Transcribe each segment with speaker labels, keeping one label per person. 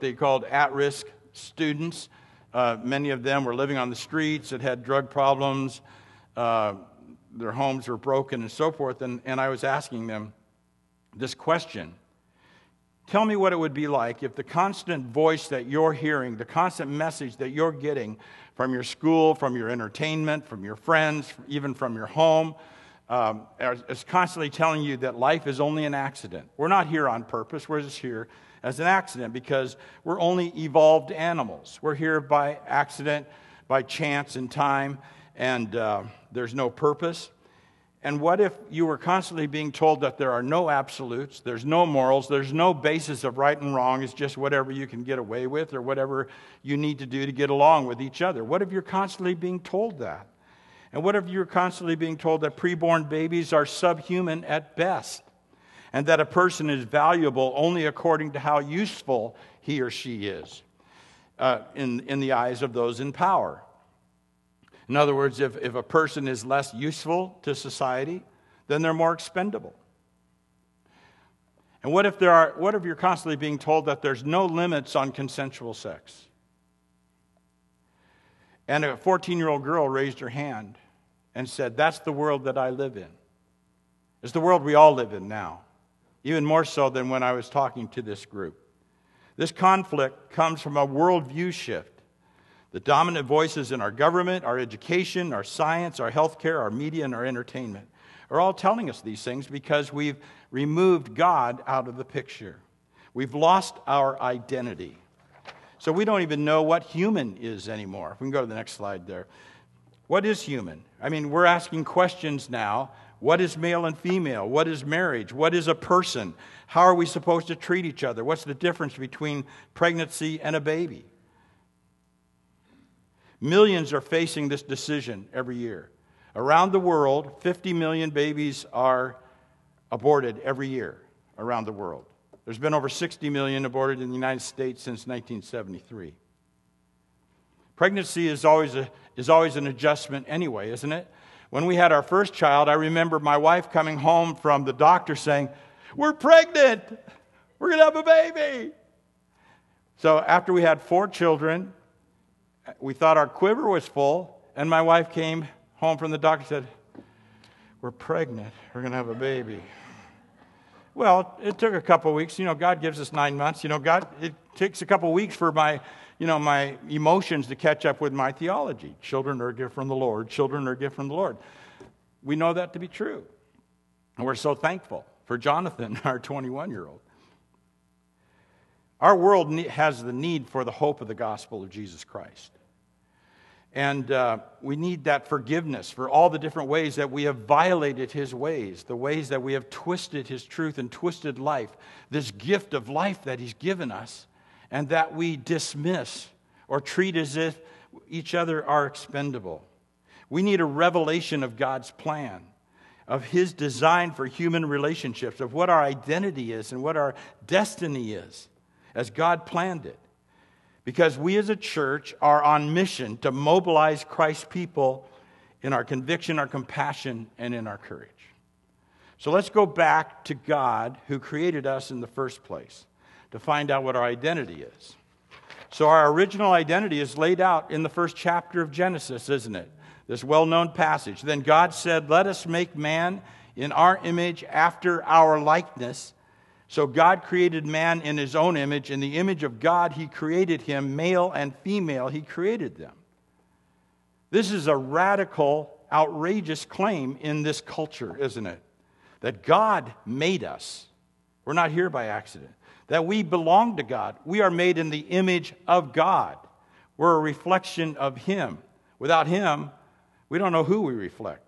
Speaker 1: they called at-risk students. Many of them were living on the streets, that had drug problems, their homes were broken and so forth. And I was asking them this question. Tell me what it would be like if the constant voice that you're hearing, the constant message that you're getting from your school, from your entertainment, from your friends, even from your home, is constantly telling you that life is only an accident. We're not here on purpose. We're just here as an accident because we're only evolved animals. We're here by accident, by chance and time, and there's no purpose. And what if you were constantly being told that there are no absolutes, there's no morals, there's no basis of right and wrong, it's just whatever you can get away with or whatever you need to do to get along with each other? What if you're constantly being told that? And what if you're constantly being told that preborn babies are subhuman at best, and that a person is valuable only according to how useful he or she is in the eyes of those in power? In other words, if a person is less useful to society, then they're more expendable. And what if you're constantly being told that there's no limits on consensual sex? And a 14-year-old girl raised her hand and said, that's the world that I live in. It's the world we all live in now, even more so than when I was talking to this group. This conflict comes from a worldview shift. The dominant voices in our government, our education, our science, our healthcare, our media, and our entertainment are all telling us these things because we've removed God out of the picture. We've lost our identity. So we don't even know what human is anymore. If we can go to the next slide there. What is human? I mean, we're asking questions now. What is male and female? What is marriage? What is a person? How are we supposed to treat each other? What's the difference between pregnancy and a baby? Millions are facing this decision every year. Around the world, 50 million babies are aborted every year around the world. There's been over 60 million aborted in the United States since 1973. Pregnancy is always an adjustment anyway, isn't it? When we had our first child, I remember my wife coming home from the doctor saying, "We're pregnant! We're going to have a baby!" So after we had 4 children, we thought our quiver was full, and my wife came home from the doctor and said, "We're pregnant. We're going to have a baby." Well, it took a couple of weeks. God gives us 9 months. It takes a couple of weeks for my emotions to catch up with my theology. Children are a gift from the Lord. Children are a gift from the Lord. We know that to be true. And we're so thankful for Jonathan, our 21-year-old. Our world has the need for the hope of the gospel of Jesus Christ. And we need that forgiveness for all the different ways that we have violated his ways, the ways that we have twisted his truth and twisted life, this gift of life that he's given us, and that we dismiss or treat as if each other are expendable. We need a revelation of God's plan, of his design for human relationships, of what our identity is and what our destiny is, as God planned it. Because we as a church are on mission to mobilize Christ's people in our conviction, our compassion, and in our courage. So let's go back to God who created us in the first place to find out what our identity is. So our original identity is laid out in the first chapter of Genesis, isn't it? This well-known passage. Then God said, "Let us make man in our image after our likeness." So God created man in his own image. In the image of God, he created him. Male and female, he created them. This is a radical, outrageous claim in this culture, isn't it? That God made us. We're not here by accident. That we belong to God. We are made in the image of God. We're a reflection of him. Without him, we don't know who we reflect.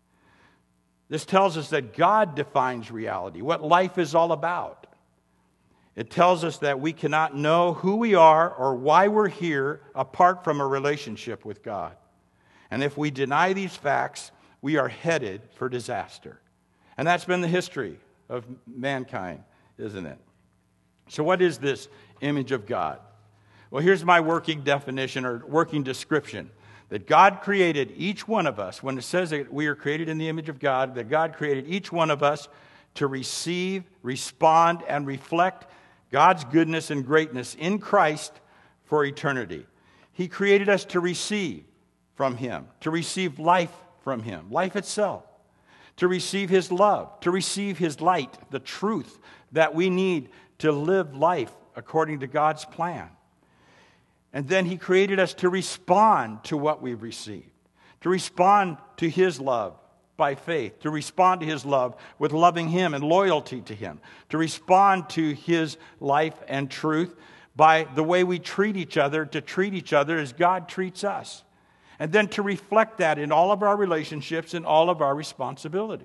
Speaker 1: This tells us that God defines reality, what life is all about. It tells us that we cannot know who we are or why we're here apart from a relationship with God. And if we deny these facts, we are headed for disaster. And that's been the history of mankind, isn't it? So what is this image of God? Well, here's my working definition or working description. That God created each one of us, when it says that we are created in the image of God, that God created each one of us to receive, respond, and reflect God's goodness and greatness in Christ for eternity. He created us to receive from Him, to receive life from Him, life itself, to receive His love, to receive His light, the truth that we need to live life according to God's plan. And then He created us to respond to what we've received, to respond to His love by faith, to respond to His love with loving Him and loyalty to Him, to respond to His life and truth by the way we treat each other, to treat each other as God treats us, and then to reflect that in all of our relationships and all of our responsibilities.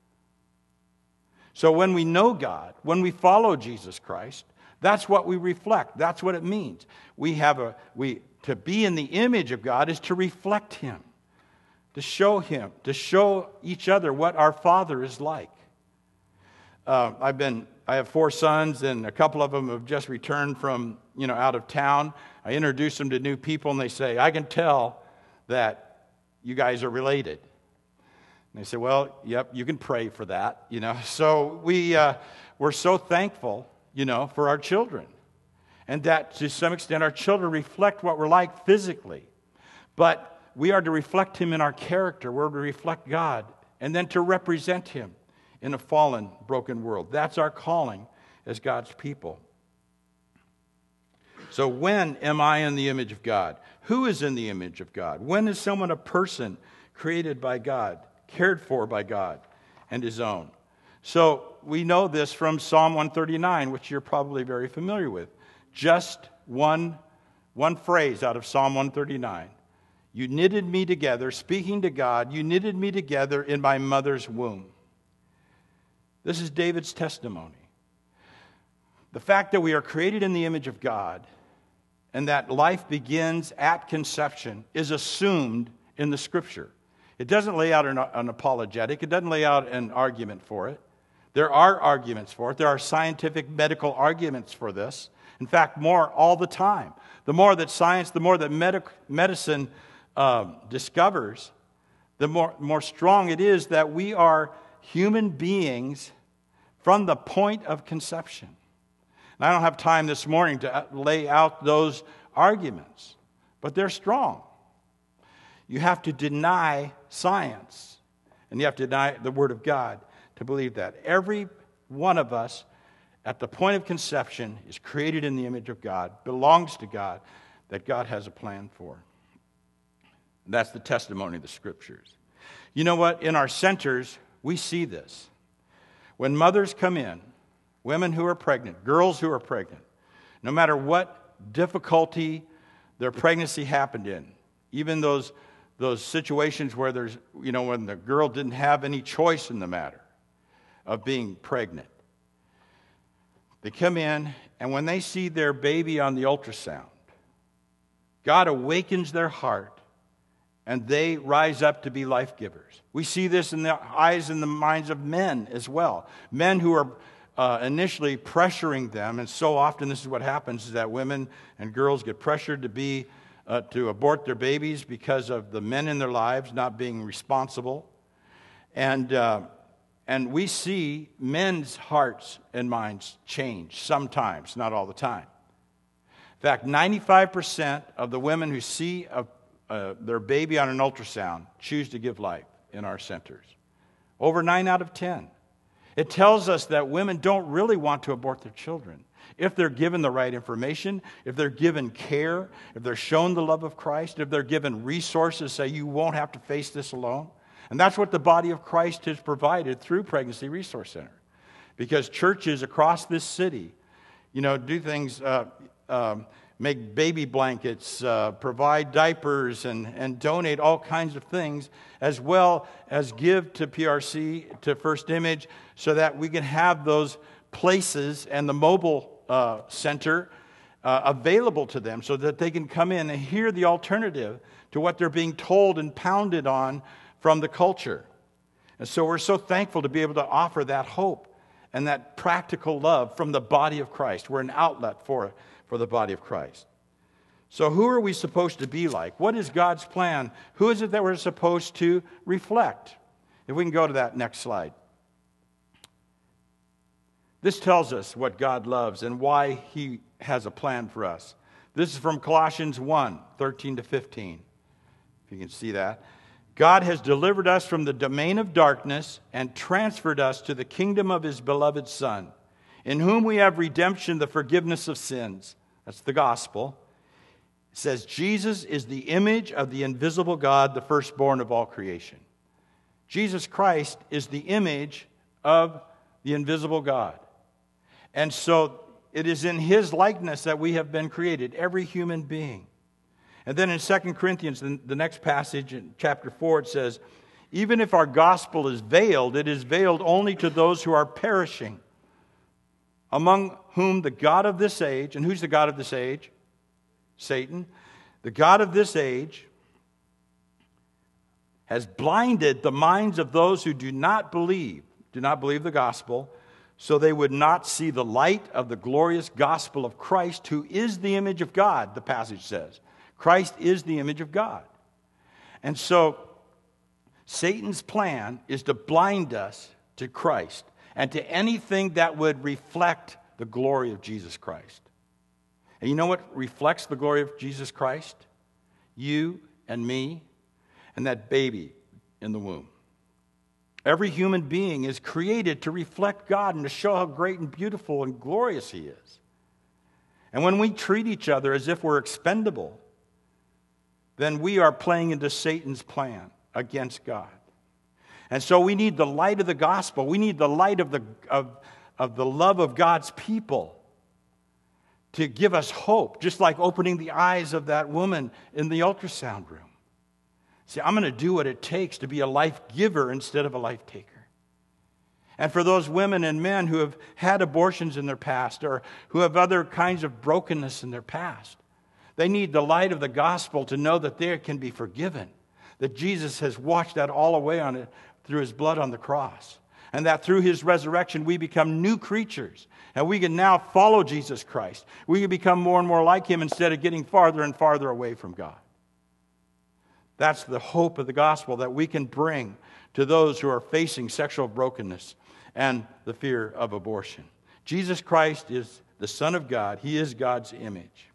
Speaker 1: So when we know God, when we follow Jesus Christ, that's what we reflect. That's what it means. To be in the image of God is to reflect Him, to show Him, to show each other what our Father is like. I have 4 sons, and a couple of them have just returned from out of town. I introduce them to new people, and they say, "I can tell that you guys are related." And they say, "Well, yep, you can pray for that." So we're so thankful, for our children, and that to some extent our children reflect what we're like physically, but we are to reflect Him in our character. We're to reflect God, and then to represent Him in a fallen, broken world. That's our calling as God's people. So when am I in the image of God? Who is in the image of God? When is someone a person created by God, cared for by God, and His own? So we know this from Psalm 139, which you're probably very familiar with. Just one phrase out of Psalm 139. You knitted me together, speaking to God, you knitted me together in my mother's womb. This is David's testimony. The fact that we are created in the image of God and that life begins at conception is assumed in the Scripture. It doesn't lay out an apologetic. It doesn't lay out an argument for it. There are arguments for it. There are scientific, medical arguments for this. In fact, more all the time. The more that science, the more that medicine discovers, the more strong it is that we are human beings from the point of conception. And I don't have time this morning to lay out those arguments, but they're strong. You have to deny science, and you have to deny the Word of God to believe that. Every one of us at the point of conception is created in the image of God, belongs to God, that God has a plan for. That's the testimony of the Scriptures. You know what? In our centers, we see this. When mothers come in, women who are pregnant, girls who are pregnant, no matter what difficulty their pregnancy happened in, even those situations where when the girl didn't have any choice in the matter of being pregnant, they come in, and when they see their baby on the ultrasound, God awakens their heart, and they rise up to be life givers. We see this in the eyes and the minds of men as well. Men who are initially pressuring them, and so often this is what happens, is that women and girls get pressured to abort their babies because of the men in their lives not being responsible. And we see men's hearts and minds change sometimes, not all the time. In fact, 95% of the women who see their baby on an ultrasound choose to give life in our centers. Over 9 out of 10. It tells us that women don't really want to abort their children. If they're given the right information, if they're given care, if they're shown the love of Christ, if they're given resources, say you won't have to face this alone. And that's what the body of Christ has provided through Pregnancy Resource Center. Because churches across this city, do things, make baby blankets, provide diapers, and donate all kinds of things, as well as give to PRC, to First Image, so that we can have those places and the mobile center available to them so that they can come in and hear the alternative to what they're being told and pounded on from the culture. And so we're so thankful to be able to offer that hope and that practical love from the body of Christ. We're an outlet for the body of Christ. So who are we supposed to be like? What is God's plan? Who is it that we're supposed to reflect? If we can go to that next slide. This tells us what God loves and why he has a plan for us. This is from Colossians 1, 13 to 15, if you can see that. God has delivered us from the domain of darkness and transferred us to the kingdom of his beloved Son, in whom we have redemption, the forgiveness of sins. That's the gospel. It says, Jesus is the image of the invisible God, the firstborn of all creation. Jesus Christ is the image of the invisible God. And so it is in his likeness that we have been created, every human being. And then in 2 Corinthians, the next passage in chapter 4, it says, even if our gospel is veiled, it is veiled only to those who are perishing, among whom the God of this age, and who's the God of this age? Satan. The God of this age has blinded the minds of those who do not believe the gospel, so they would not see the light of the glorious gospel of Christ, who is the image of God, the passage says. Christ is the image of God. And so Satan's plan is to blind us to Christ and to anything that would reflect the glory of Jesus Christ. And you know what reflects the glory of Jesus Christ? You and me and that baby in the womb. Every human being is created to reflect God and to show how great and beautiful and glorious he is. And when we treat each other as if we're expendable, then we are playing into Satan's plan against God. And so we need the light of the gospel. We need the light of the love of God's people to give us hope, just like opening the eyes of that woman in the ultrasound room. See, I'm going to do what it takes to be a life giver instead of a life taker. And for those women and men who have had abortions in their past or who have other kinds of brokenness in their past, they need the light of the gospel to know that they can be forgiven, that Jesus has washed that all away on it through his blood on the cross, and that through his resurrection we become new creatures, and we can now follow Jesus Christ. We can become more and more like him instead of getting farther and farther away from God. That's the hope of the gospel that we can bring to those who are facing sexual brokenness and the fear of abortion. Jesus Christ is the Son of God. He is God's image.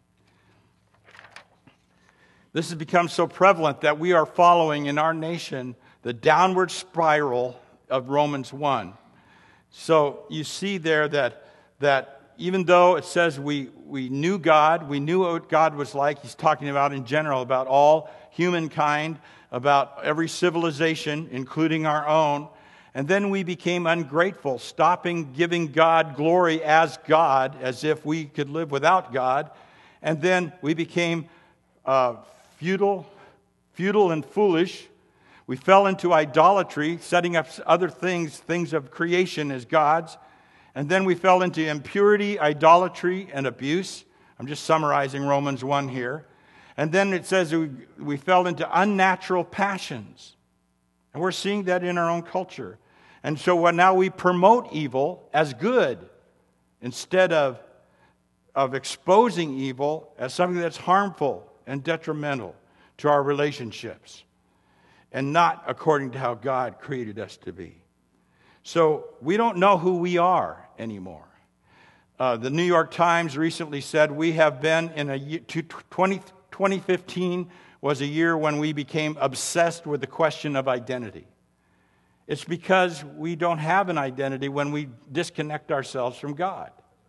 Speaker 1: This has become so prevalent that we are following in our nation the downward spiral of Romans 1. So you see there that even though it says we knew God, we knew what God was like, he's talking about in general, about all humankind, about every civilization, including our own. And then we became ungrateful, stopping giving God glory as God, as if we could live without God. And then we became futile and foolish. We fell into idolatry, setting up other things of creation as gods. And then we fell into impurity, idolatry, and abuse. I'm just summarizing Romans 1 here. And then it says we fell into unnatural passions. And we're seeing that in our own culture. And so now we promote evil as good instead of exposing evil as something that's harmful and detrimental to our relationships, and not according to how God created us to be. So we don't know who we are anymore. The New York Times recently said we have been in a year, 2015 was a year when we became obsessed with the question of identity. It's because we don't have an identity when we disconnect ourselves from God.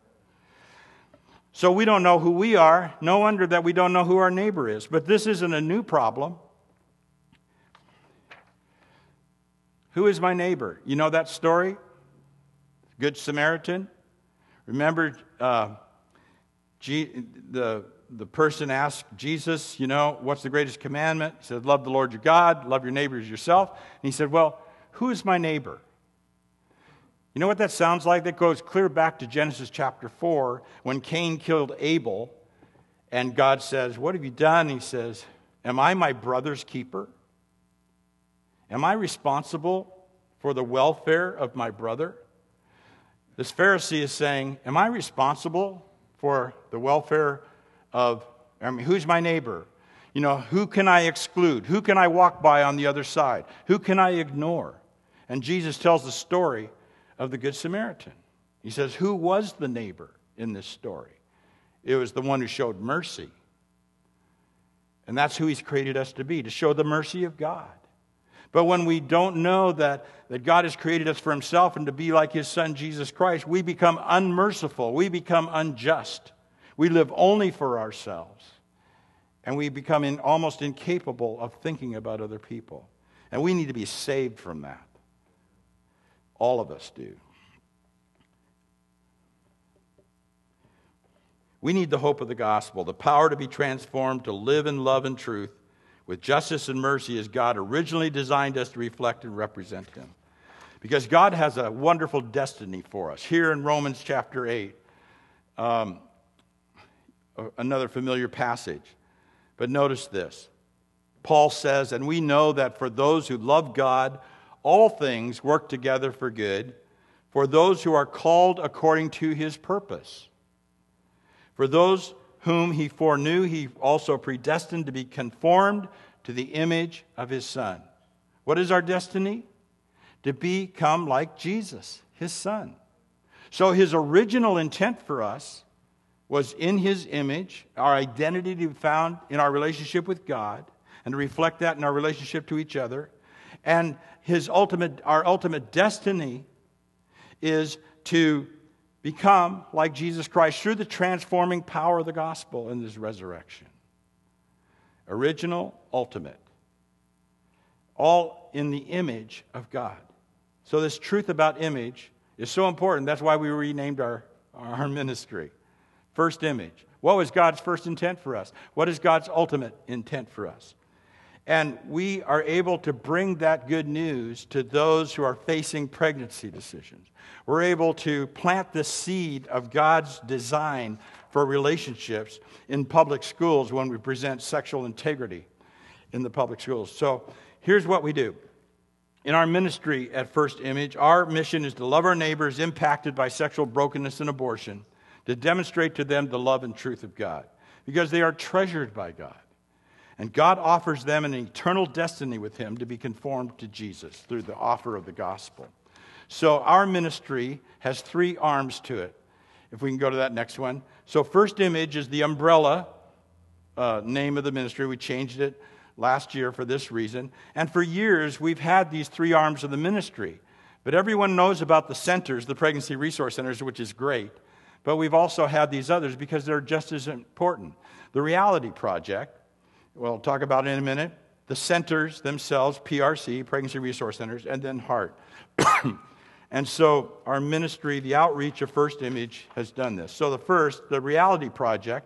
Speaker 1: So we don't know who we are. No wonder that we don't know who our neighbor is. But this isn't a new problem. Who is my neighbor? You know that story? Good Samaritan? Remember, the person asked Jesus, what's the greatest commandment? He said, love the Lord your God, love your neighbor as yourself. And he said, well, who is my neighbor? You know what that sounds like? That goes clear back to Genesis chapter 4 when Cain killed Abel. And God says, what have you done? He says, am I my brother's keeper? Am I responsible for the welfare of my brother? This Pharisee is saying, am I responsible for the welfare who's my neighbor? Who can I exclude? Who can I walk by on the other side? Who can I ignore? And Jesus tells the story of the Good Samaritan. He says, who was the neighbor in this story? It was the one who showed mercy. And that's who he's created us to be, to show the mercy of God. But when we don't know that God has created us for himself and to be like his son, Jesus Christ, we become unmerciful. We become unjust. We live only for ourselves. And we become almost incapable of thinking about other people. And we need to be saved from that. All of us do. We need the hope of the gospel, the power to be transformed, to live in love and truth, with justice and mercy as God originally designed us to reflect and represent him. Because God has a wonderful destiny for us. Here in Romans chapter 8, another familiar passage. But notice this. Paul says, and we know that for those who love God, all things work together for good, for those who are called according to his purpose. For those whom he foreknew, he also predestined to be conformed to the image of his Son. What is our destiny? To become like Jesus, his Son. So his original intent for us was in his image, our identity to be found in our relationship with God, and to reflect that in our relationship to each other. And our ultimate destiny is to become like Jesus Christ through the transforming power of the gospel and his resurrection. Original, ultimate. All in the image of God. So this truth about image is so important. That's why we renamed our ministry. First image. What was God's first intent for us? What is God's ultimate intent for us? And we are able to bring that good news to those who are facing pregnancy decisions. We're able to plant the seed of God's design for relationships in public schools when we present sexual integrity in the public schools. So here's what we do. In our ministry at First Image, our mission is to love our neighbors impacted by sexual brokenness and abortion, to demonstrate to them the love and truth of God, because they are treasured by God. And God offers them an eternal destiny with him to be conformed to Jesus through the offer of the gospel. So our ministry has 3 arms to it. If we can go to that next one. So First Image is the umbrella name of the ministry. We changed it last year for this reason. And for years, we've had these 3 arms of the ministry. But everyone knows about the centers, the pregnancy resource centers, which is great. But we've also had these others because they're just as important. The Reality Project, we'll talk about in a minute. The centers themselves, PRC, Pregnancy Resource Centers, and then HEART. And so our ministry, the outreach of First Image, has done this. So the Reality Project,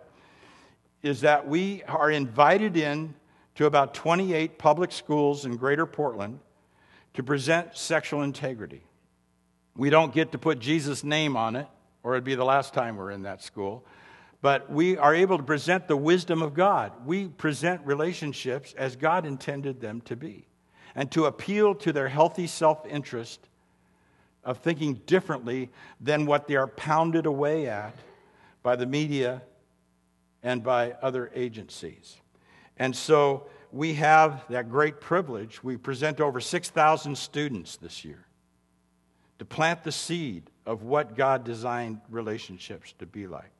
Speaker 1: is that we are invited in to about 28 public schools in Greater Portland to present sexual integrity. We don't get to put Jesus' name on it, or it'd be the last time we're in that school. But we are able to present the wisdom of God. We present relationships as God intended them to be. And to appeal to their healthy self-interest of thinking differently than what they are pounded away at by the media and by other agencies. And so we have that great privilege. We present over 6,000 students this year to plant the seed of what God designed relationships to be like.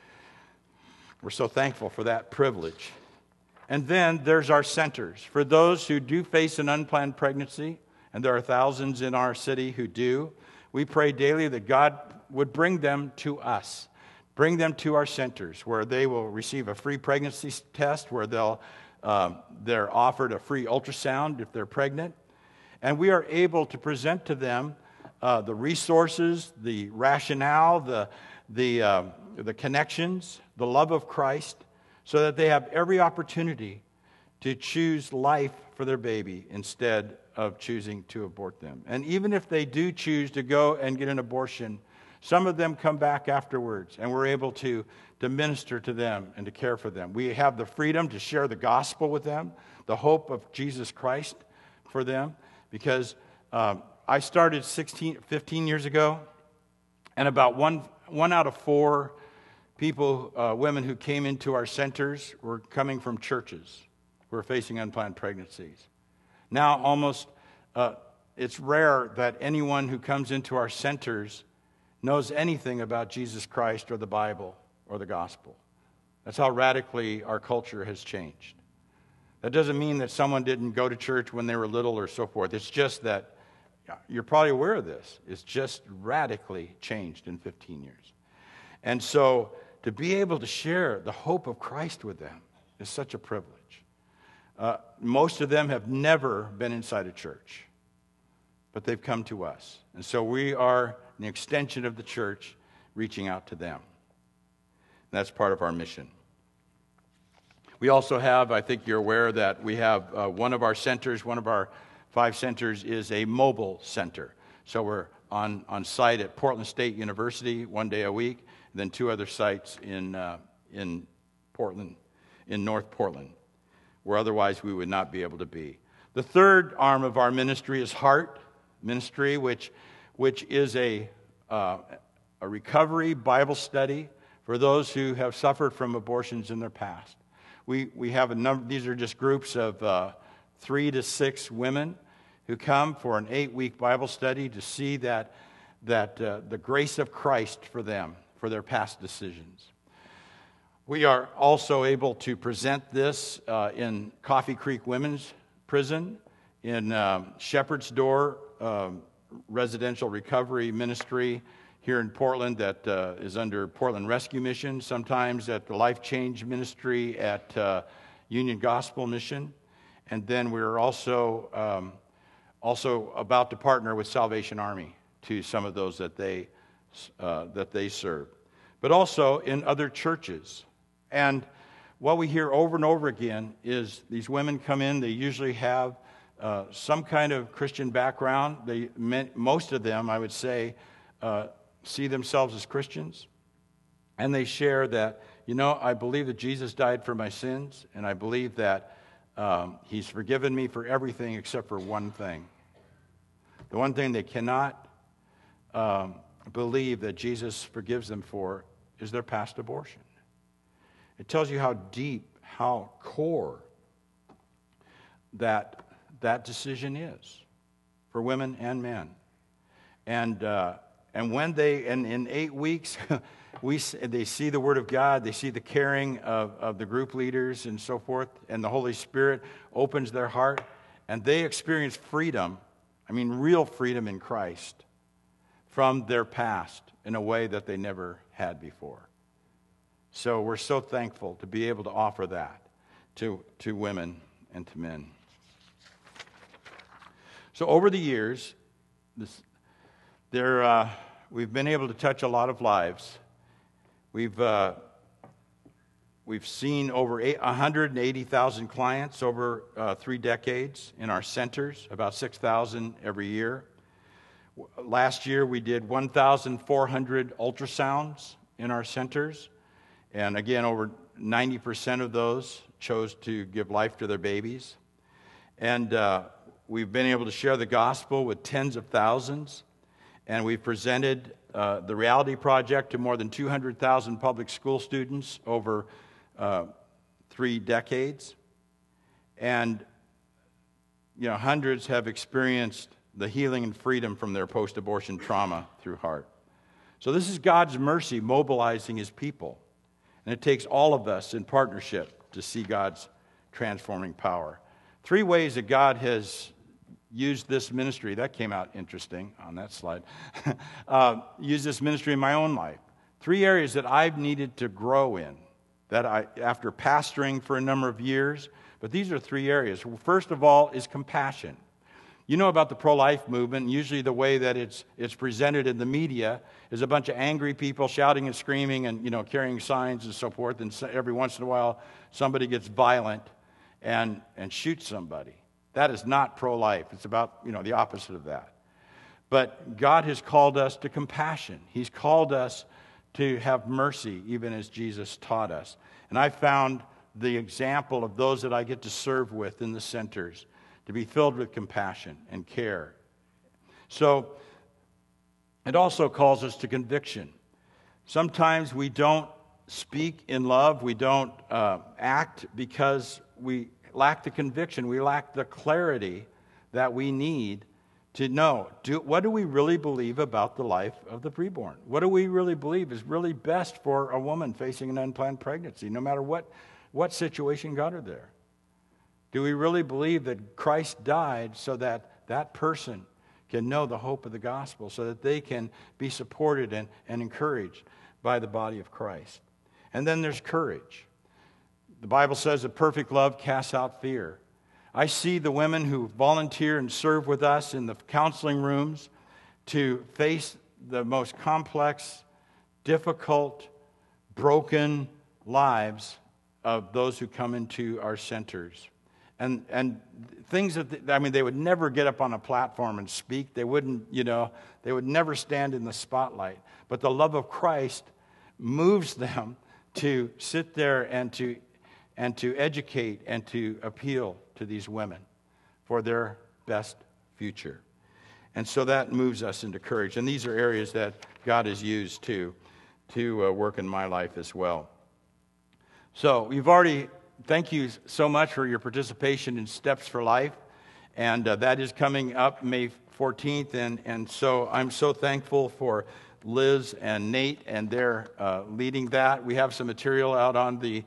Speaker 1: We're so thankful for that privilege. And then there's our centers. For those who do face an unplanned pregnancy, and there are thousands in our city who do, we pray daily that God would bring them to us. Bring them to our centers where they will receive a free pregnancy test, where they're offered a free ultrasound if they're pregnant. And we are able to present to them the resources, the rationale, the connections, the love of Christ, so that they have every opportunity to choose life for their baby instead of choosing to abort them. And even if they do choose to go and get an abortion, some of them come back afterwards, and we're able to minister to them and to care for them. We have the freedom to share the gospel with them, the hope of Jesus Christ for them, because I started 15 years ago, and about one out of 4 people, women who came into our centers were coming from churches who were facing unplanned pregnancies. Now it's rare that anyone who comes into our centers knows anything about Jesus Christ or the Bible or the gospel. That's how radically our culture has changed. That doesn't mean that someone didn't go to church when they were little or so forth. It's just that, you're probably aware of this, it's just radically changed in 15 years. And so to be able to share the hope of Christ with them is such a privilege. Most of them have never been inside a church, but they've come to us. And so we are an extension of the church reaching out to them. And that's part of our mission. We also have, I think you're aware that we have one of our centers, one of our 5 centers is a mobile center. So we're on site at Portland State University 1 day a week, and then 2 other sites in Portland, in North Portland, where otherwise we would not be able to be. The third arm of our ministry is Heart Ministry, which is a recovery Bible study for those who have suffered from abortions in their past. We have a number. These are just groups of 3 to 6 women who come for an 8-week Bible study to see that the grace of Christ for them, for their past decisions. We are also able to present this in Coffee Creek Women's Prison, in Shepherd's Door Residential Recovery Ministry here in Portland that is under Portland Rescue Mission, sometimes at the Life Change Ministry at Union Gospel Mission. And then we're also about to partner with Salvation Army to some of those that they serve. But also in other churches. And what we hear over and over again is these women come in, they usually have some kind of Christian background. Most of them, I would say, see themselves as Christians. And they share that, I believe that Jesus died for my sins, and I believe that He's forgiven me for everything except for one thing. The one thing they cannot believe that Jesus forgives them for is their past abortion. It tells you how deep, how core that decision is for women and men. And when in 8 weeks, they see the Word of God, they see the caring of the group leaders and so forth, and the Holy Spirit opens their heart, and they experience freedom, real freedom in Christ from their past in a way that they never had before. So we're so thankful to be able to offer that to women and to men. So over the years, we've been able to touch a lot of lives. We've seen over 180,000 clients over 3 decades in our centers, about 6,000 every year. Last year we did 1,400 ultrasounds in our centers. And again, over 90% of those chose to give life to their babies. And we've been able to share the gospel with tens of thousands. And we've presented the Reality Project to more than 200,000 public school students over 3 decades. And, hundreds have experienced the healing and freedom from their post-abortion trauma through Heart. So this is God's mercy mobilizing His people. And it takes all of us in partnership to see God's transforming power. 3 ways that God has used this ministry. That came out interesting on that slide. Used this ministry in my own life. 3 areas that I've needed to grow in, after pastoring for a number of years. But these are 3 areas. First of all is compassion. You know about the pro-life movement. Usually the way that it's presented in the media is a bunch of angry people shouting and screaming and carrying signs and so forth. And every once in a while, somebody gets violent and shoots somebody. That is not pro-life. It's about the opposite of that. But God has called us to compassion. He's called us to have mercy, even as Jesus taught us. And I found the example of those that I get to serve with in the centers to be filled with compassion and care. So it also calls us to conviction. Sometimes we don't speak in love, we don't act because we lack the conviction, we lack the clarity that we need to know, what do we really believe about the life of the preborn? What do we really believe is really best for a woman facing an unplanned pregnancy, no matter what situation got her there? Do we really believe that Christ died so that that person can know the hope of the gospel, so that they can be supported and encouraged by the body of Christ? And then there's courage. The Bible says that perfect love casts out fear. I see the women who volunteer and serve with us in the counseling rooms to face the most complex, difficult, broken lives of those who come into our centers. And things that, they would never get up on a platform and speak. They wouldn't, they would never stand in the spotlight. But the love of Christ moves them to sit there and to educate and to appeal to these women for their best future. And so that moves us into courage. And these are areas that God has used to work in my life as well. So thank you so much for your participation in Steps for Life. And that is coming up May 14th. And so I'm so thankful for Liz and Nate and their leading that. We have some material out on the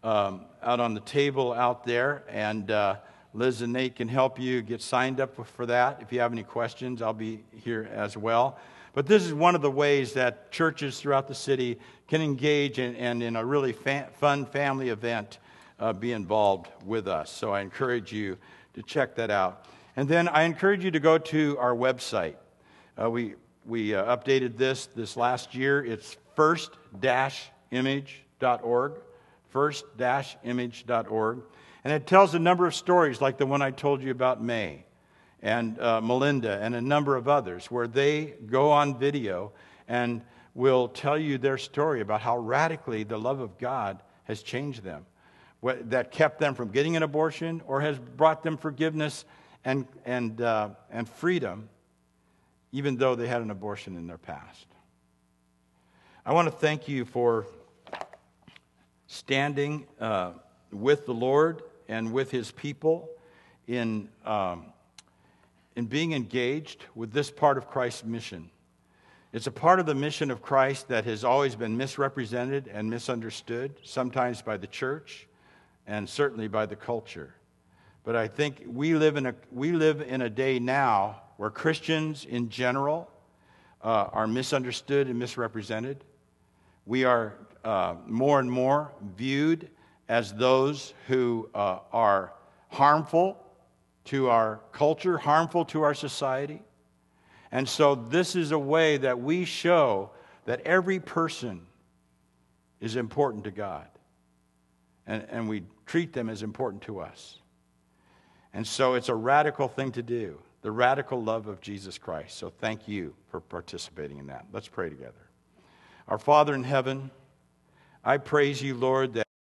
Speaker 1: table out there, and Liz and Nate can help you get signed up for that. If you have any questions, I'll be here as well. But this is one of the ways that churches throughout the city can engage and in a really fun family event be involved with us. So I encourage you to check that out. And then I encourage you to go to our website. We updated this last year. It's first-image.org. first-image.org. And it tells a number of stories like the one I told you about May and Melinda and a number of others, where they go on video and will tell you their story about how radically the love of God has changed them, that kept them from getting an abortion or has brought them forgiveness and freedom, even though they had an abortion in their past. I want to thank you for standing with the Lord and with His people in being engaged with this part of Christ's mission. It's a part of the mission of Christ that has always been misrepresented and misunderstood, sometimes by the church and certainly by the culture. But I think we live in a day now where Christians in general are misunderstood and misrepresented. We are more and more viewed as those who are harmful to our culture, harmful to our society. And so this is a way that we show that every person is important to God. And we treat them as important to us. And so it's a radical thing to do, the radical love of Jesus Christ. So thank you for participating in that. Let's pray together. Our Father in heaven, I praise you, Lord, that